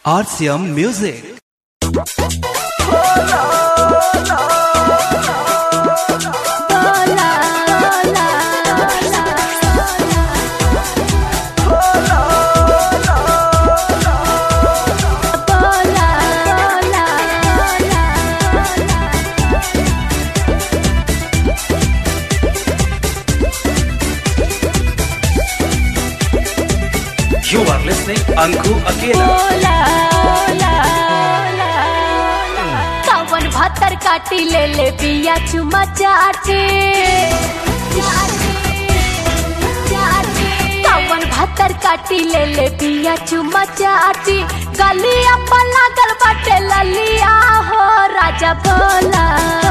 RCM Music. You are listening Anku Akela. कवन भातर काटी ले ले बिया चुमा चाटे कवन भातर काटी ले ले बिया चुमा चाटी गलिया पर लागल बाटे ललिया हो राजा बोला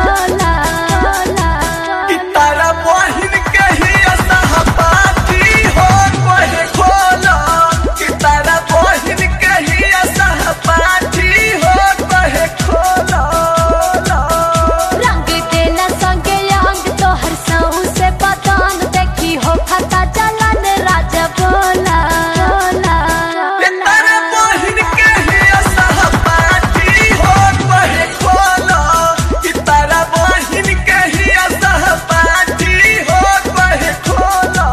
तारा बहिन के ही असहपाती हो कहे खोला कि तारा बहिन के ही असहपाती हो कहे खोला रंग देना संगे अंग तो हर साऊ से बदान देखी हो खाता जलन राजा बोला तारा बहिन के ही असहपाती हो कहे खोला कि तारा बहिन के ही असहपाती हो कहे खोला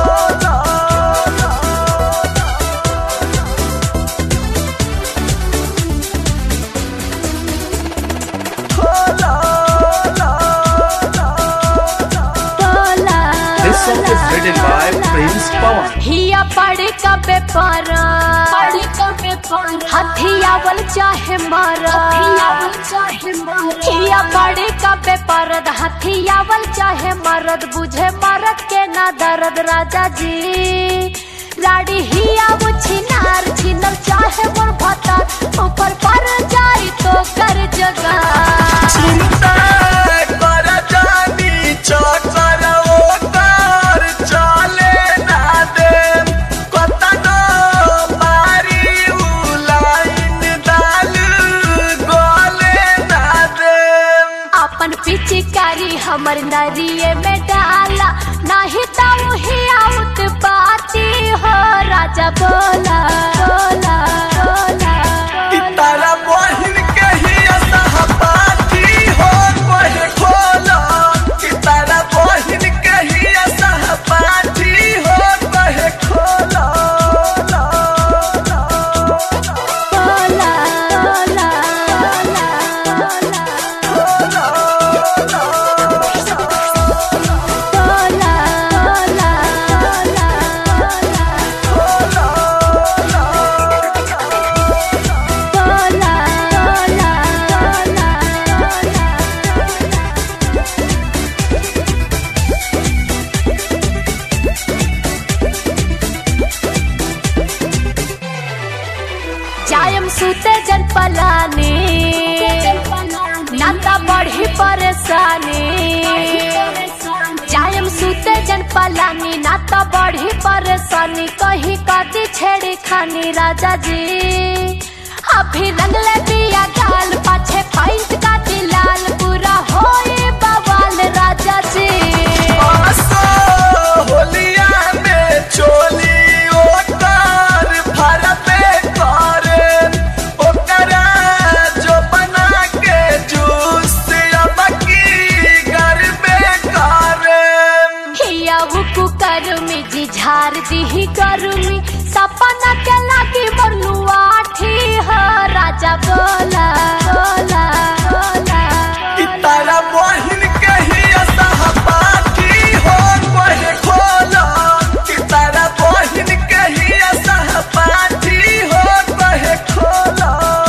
This song is written by Prince Pawan. हिया पड़े कबे पारा हथियावल चाहे मारा हिया पड़े कबे परद हथियावल चाहे मरद बुझे मरद के ना दर्द राजा जी राड़ी हिया वो छिनार छिनल चाहे मोर भाता ऊपर पर जाई तो कर जगा चिंता कर जानी चकर ओकर चले ना दे कतनो मारी उ लाइन दाल गोले ना दे अपन पिचकारी हमर नरिये में डाला नाही ताऊ ही आउत बाती हो राजा बोला कि तारा बहिन के ही असहपाती हो कहे खोला कि तारा बहिन के ही असहपाती हो कहे खोला जायम सुते जन पलानी नाता बढ़ी परेशानी जायम सुते जन पलानी नाता बढ़ी परेशानी कहीं कदी छेड़ी खानी राजा जी अभी रंगले बिया गाल पाछे पैंट का दिलाल पूरा होए बवाल राजा जी आसो होलिया में चोली ओकर भर पे करे ओकरा जो बना के जूस अब की घर में करे हिया हुकु करुमी जी झार दी करुमी सपना के लागी बरलुआ ठी हो राजा बोला कि तारा बहिन के ही असहपाती हो कहे खोला कि तारा बहिन के ही असहपाती हो कहे खोला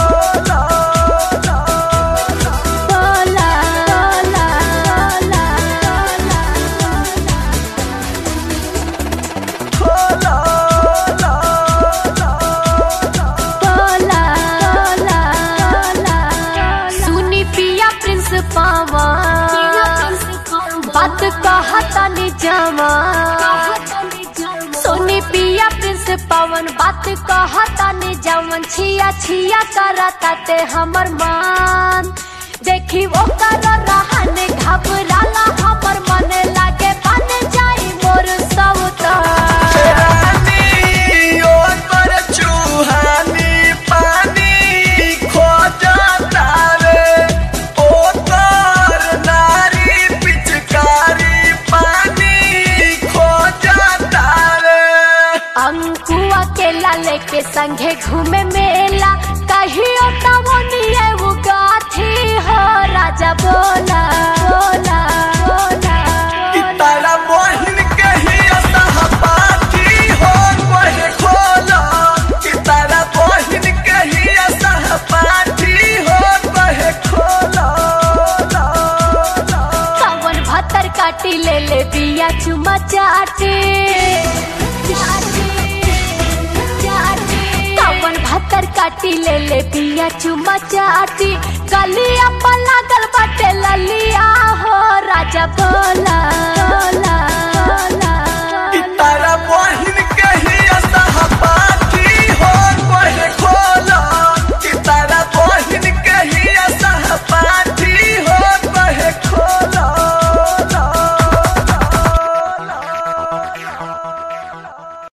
सुनी पिया प्रिंस पावा बात कहता नि जावा सुनी पिया प्रिंस पवन बात कहता नि जावन छिया छिया करता ते हमर मान देखी वो कर रहन घबराला हमर मन लागे बन जाई मोर सौता रानी ओ कर चूहानी पानी संगे घूमे मेला कहियो तवनिए वो गाथी हो राजा बोला बोला बोला तारा बहिन के ही सहपाठी हो कहे खोला कि तारा बहिन के ही सहपाठी हो कहे खोला कवन भतर काटी ले ले बिया चुमा चाटी कवन भतर काटी ले ले बिया चुमा चाटी गलिया पर लागल बाटे ललिया हो राजा बोला बोला बोला